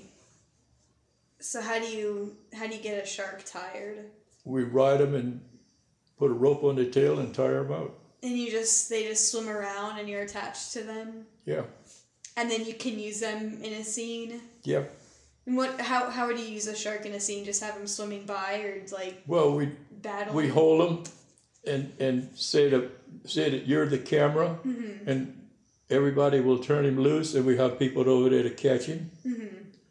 So how do you how do you get a shark tired? We ride them and put a rope on their tail and tire them out. And you just they just swim around and you're attached to them? Yeah. And then you can use them in a scene? Yeah. And what how how would you use a shark in a scene? Just have them swimming by, or like Well, we battling? we hold them and and say that say that you're the camera, Mm-hmm. and everybody will turn him loose, and we have people over there to catch him. Mm-hmm.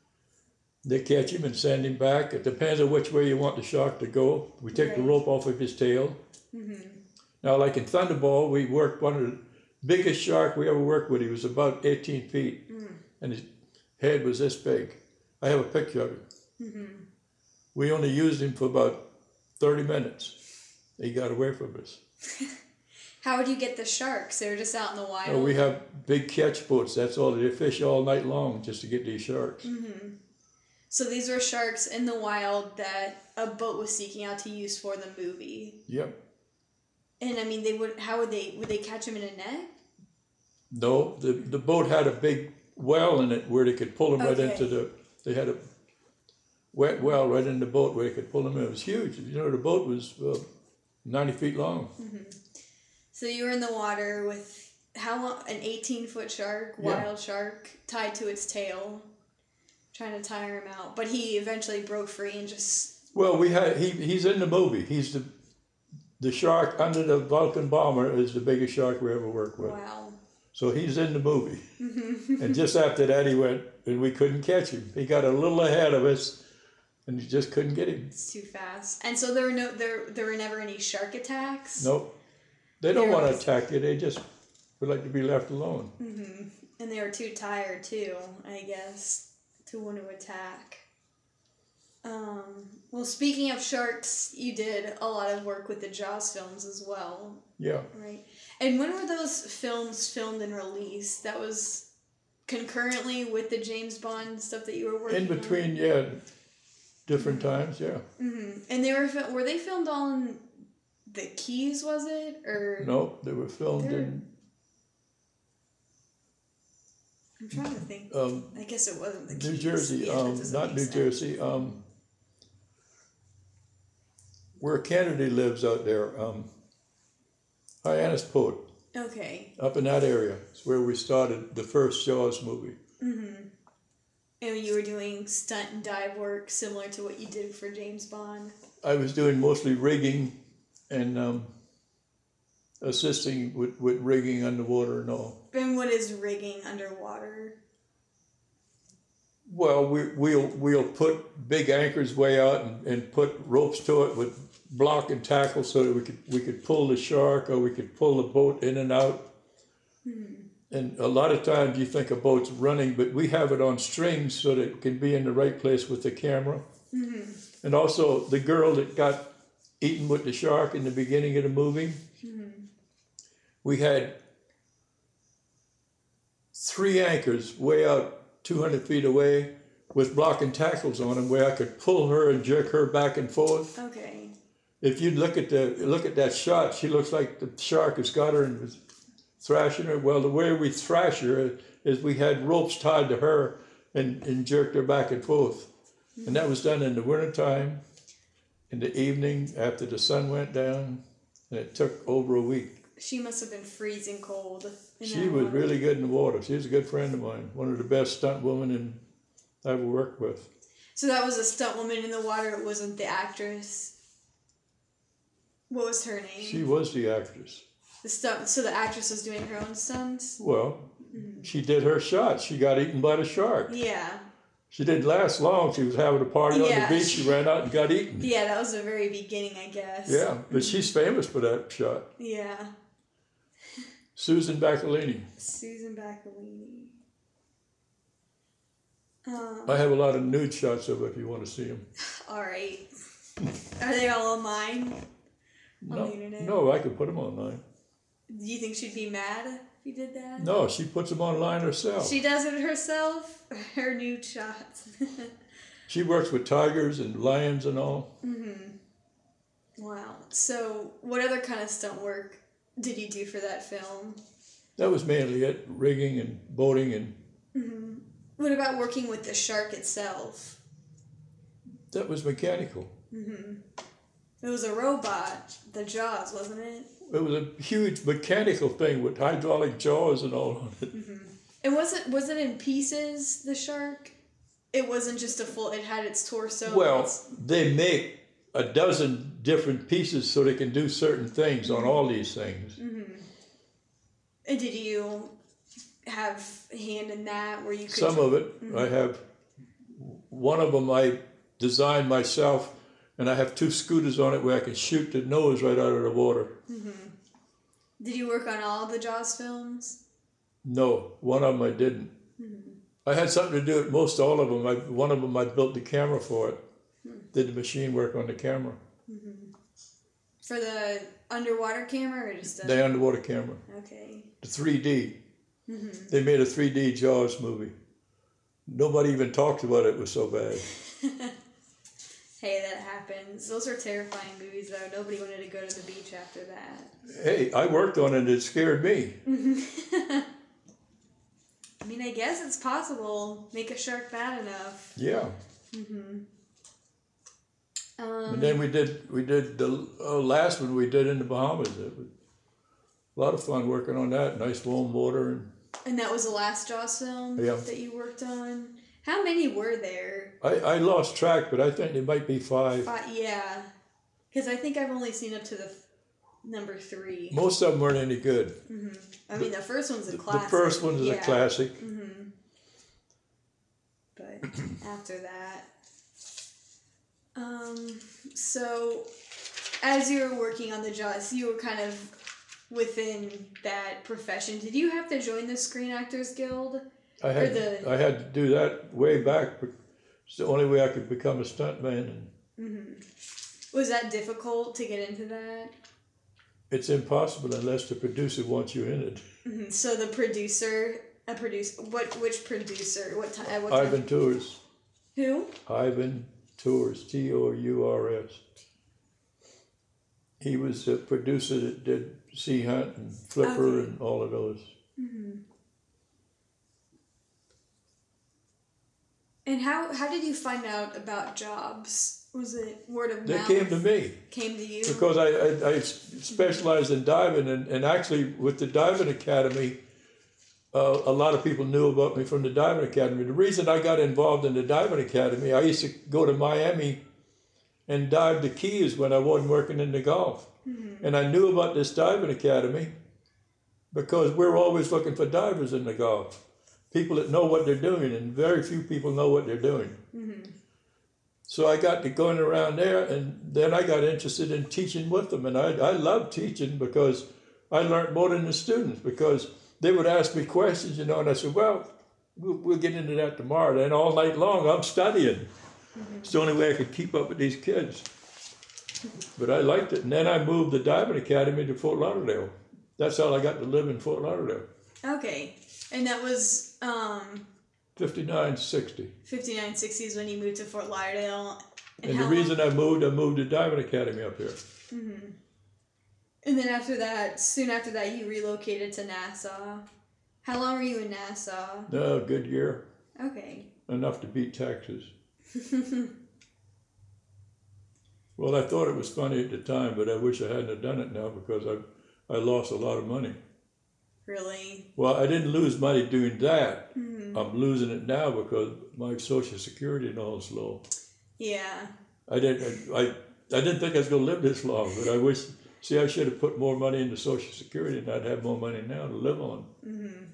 They catch him and send him back. It depends on which way you want the shark to go. We take Right. the rope off of his tail. Mm-hmm. Now, like in Thunderball, we worked one of the biggest shark we ever worked with. He was about eighteen feet, Mm-hmm. and his head was this big. I have a picture of him. Mm-hmm. We only used him for about thirty minutes. He got away from us. How would you get the sharks? They were just out in the wild? Uh, we have big catch boats. That's all. They fish all night long just to get these sharks. Mm-hmm. So these were sharks in the wild that a boat was seeking out to use for the movie. Yep. And I mean, they would. How would they? Would they catch them in a net? No, the the boat had a big well in it where they could pull them right Okay. into the. They had a wet well right in the boat where they could pull them in. It was huge. You know, the boat was uh, ninety feet long. Mm-hmm. So you were in the water with how long? An eighteen foot shark, Yeah. wild shark, tied to its tail, trying to tire him out. But he eventually broke free and just. Well, we had he he's in the movie. He's the the shark under the Vulcan bomber is the biggest shark we ever worked with. Wow. So he's in the movie. Mm-hmm. And just after that, he went, and we couldn't catch him. He got a little ahead of us, and you just couldn't get him. It's too fast. And so there were no there there were never any shark attacks. Nope. They don't There want to was- attack you. They just would like to be left alone. Mm-hmm. And they were too tired too, I guess, to want to attack. Um, well, speaking of sharks, you did a lot of work with the Jaws films as well, Yeah. right? And when were those films filmed and released? That was concurrently with the James Bond stuff that you were working In between, yeah, different times, yeah. on? Mm-hmm. And they were fil- were they filmed on the Keys? Was it or No, they were filmed They're- in, I'm trying to think. um, I guess it wasn't the New Keys. Jersey, Yeah, that um, doesn't not make New sense. Jersey, um, where Kennedy lives out there, um, Hyannisport, Okay. up in that area. It's where we started the first Jaws movie. Mm-hmm. And you were doing stunt and dive work similar to what you did for James Bond. I was doing mostly rigging and um, assisting with, with rigging underwater and all. And what is rigging underwater? Well, we, we'll we'll put big anchors way out and, and put ropes to it with block and tackle so that we could we could pull the shark or we could pull the boat in and out. Hmm. And a lot of times you think a boat's running, but we have it on strings so that it can be in the right place with the camera. Mm-hmm. And also the girl that got eaten with the shark in the beginning of the movie, Mm-hmm. we had three anchors way out two hundred feet away with blocking tackles on them where I could pull her and jerk her back and forth. Okay. If you look at the look at that shot, she looks like the shark has got her and was thrashing her. Well, the way we thrash her is we had ropes tied to her and, and jerked her back and forth. Mm-hmm. And that was done in the wintertime, in the evening after the sun went down, and it took over a week. She must have been freezing cold. in She that was water. really good in the water. She was a good friend of mine, one of the best stunt women in, I ever worked with. So that was a stunt woman in the water. It wasn't the actress. What was her name? She was the actress. The stunt. So the actress was doing her own stunts. Well, Mm-hmm. she did her shot. She got eaten by the shark. Yeah. She didn't last long. She was having a party on Yeah. the beach. She ran out and got eaten. Yeah, that was the very beginning, I guess. Yeah, but she's famous for that shot. Yeah. Susan Bacalini. Susan Bacalini. Um, I have a lot of nude shots of her if you want to see them. all right. Are they all online? On No, the internet? no, I could put them online. Do you think she'd be mad? He did that? No, she puts them online herself. She does it herself? Her nude shots. She works with tigers and lions and all. Mm-hmm. Wow. So, what other kind of stunt work did you do for that film? That was mainly it, rigging and boating and... Mm-hmm. What about working with the shark itself? That was mechanical. Mm-hmm. It was a robot, the Jaws, wasn't it? It was a huge mechanical thing with hydraulic jaws and all on it. Mm-hmm. And was it was it in pieces, the shark? It wasn't just a full. It had its torso. Well, its... they make a dozen different pieces so they can do certain things on all these things. Mm-hmm. And did you have a hand in that, where you could? Some of it, mm-hmm. I have. One of them I designed myself, and I have two scooters on it where I can shoot the nose right out of the water. Mm-hmm. Did you work on all of the Jaws films? No, one of them I didn't. Mm-hmm. I had something to do with most all of them. I, one of them I built the camera for it. Mm-hmm. Did the machine work on the camera. Mm-hmm. For the underwater camera, or just a... the underwater camera? Okay. The three D. Mm-hmm. They made a three D Jaws movie. Nobody even talked about it. It was so bad. Hey, that happens. Those are terrifying movies, though. Nobody wanted to go to the beach after that. Hey, I worked on it and it scared me. I mean, I guess it's possible. Make a shark bad enough. Yeah. Mm-hmm. Um, and then we did we did the uh, last one we did in the Bahamas. It was a lot of fun working on that. Nice warm water. And, and that was the last Jaws film yeah. that you worked on? How many were there? I, I lost track, but I think there might be five. five yeah. Because I think I've only seen up to the f- number three. Most of them weren't any good. Mm-hmm. I mean, the, the first one's a the, classic. The first one's yeah. a classic. Mm-hmm. But after that... Um, so, as you were working on the Jaws, you were kind of within that profession. Did you have to join the Screen Actors Guild? I had the... I had to do that way back. It's the only way I could become a stuntman. Mm-hmm. Was that difficult to get into that? It's impossible unless the producer wants you in it. Mm-hmm. So the producer, a producer, what which producer? What time? What Ivan time? Tours. Who? Ivan Tours, T O U R S. He was the producer that did Sea Hunt and Flipper okay. and all of those. Mm-hmm. And how, how did you find out about jobs? Was it word of they mouth? They came to me. Came to you? Because I, I, I specialized in diving, and, and actually with the Diving Academy, uh, a lot of people knew about me from the Diving Academy. The reason I got involved in the Diving Academy, I used to go to Miami and dive the Keys when I wasn't working in the Gulf. Mm-hmm. And I knew about this Diving Academy because we're always looking for divers in the Gulf. People that know what they're doing, and very few people know what they're doing. Mm-hmm. So I got to going around there, and then I got interested in teaching with them. And I, I loved teaching because I learned more than the students, because they would ask me questions, you know, and I said, well, we'll, we'll get into that tomorrow. Then all night long, I'm studying. Mm-hmm. It's the only way I could keep up with these kids. But I liked it. And then I moved the Diving Academy to Fort Lauderdale. That's how I got to live in Fort Lauderdale. Okay. And that was... Um, fifty-nine sixty. fifty-nine sixty is when you moved to Fort Lauderdale. And, and the reason long? I moved, I moved the Diving Academy up here. Mm-hmm. And then after that, soon after that, you relocated to Nassau. How long were you in Nassau? No, a good year. Okay. Enough to beat taxes. Well, I thought it was funny at the time, but I wish I hadn't have done it now because I I lost a lot of money. Really? Well, I didn't lose money doing that. Mm-hmm. I'm losing it now because my Social Security and all is low. Yeah. I didn't. I I didn't think I was going to live this long, but I wish. See, I should have put more money into Social Security, and I'd have more money now to live on. Mm-hmm.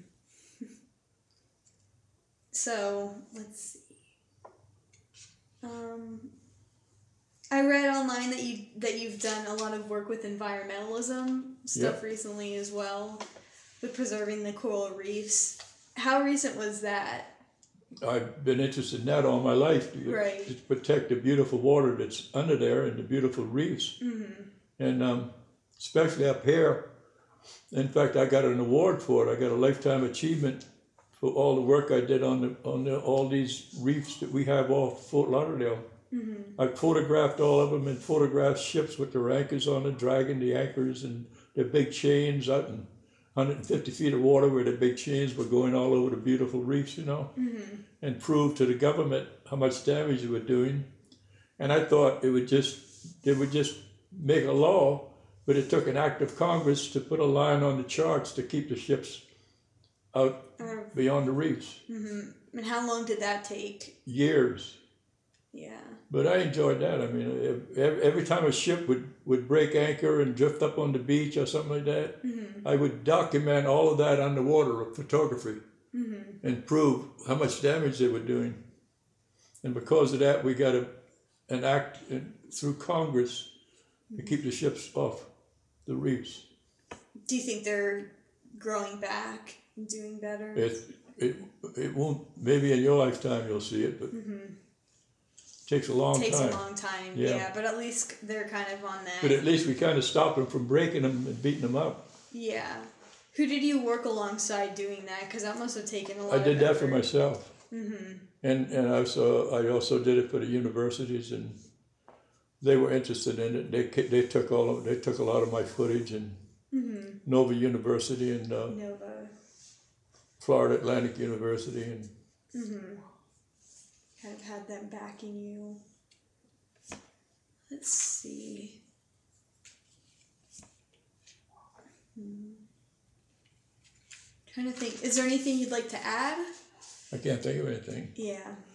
So let's see. Um, I read online that you that you've done a lot of work with environmentalism stuff yep. recently as well, with preserving the coral reefs. How recent was that? I've been interested in that all my life. To, right. to protect the beautiful water that's under there and the beautiful reefs. Mm-hmm. And um, especially up here, In fact, I got an award for it. I got a lifetime achievement for all the work I did on the on the, all these reefs that we have off Fort Lauderdale. Mm-hmm. I photographed all of them and photographed ships with their anchors on it, dragging the anchors and their big chains out in one hundred fifty feet of water where the big chains were going all over the beautiful reefs, you know, mm-hmm. and proved to the government how much damage they were doing. And I thought it would just, they would just make a law, but it took an act of Congress to put a line on the charts to keep the ships out uh, beyond the reefs. Mm-hmm. And how long did that take? Years. Yeah. But I enjoyed that. I mean, every time a ship would, would break anchor and drift up on the beach or something like that, mm-hmm. I would document all of that underwater with photography mm-hmm. and prove how much damage they were doing. And because of that, we got a, an act in, through Congress to keep the ships off the reefs. Do you think they're growing back and doing better? It, it, it won't, maybe in your lifetime you'll see it, but... Mm-hmm. Takes a long takes time. Takes a long time, yeah. yeah. But at least they're kind of on that. But at least we kind of stopped them from breaking them and beating them up. Yeah. Who did you work alongside doing that? Because that must have taken a lot. I did of that effort. for myself. Mm-hmm. And and I also I also did it for the universities, and they were interested in it. They they took all of they took a lot of my footage, and mm-hmm. Nova University and uh, Nova. Florida Atlantic University and. Mm-hmm. Kind of had them backing you. Let's see. Hmm. Trying to think. Is there anything you'd like to add? I can't think of anything. Yeah.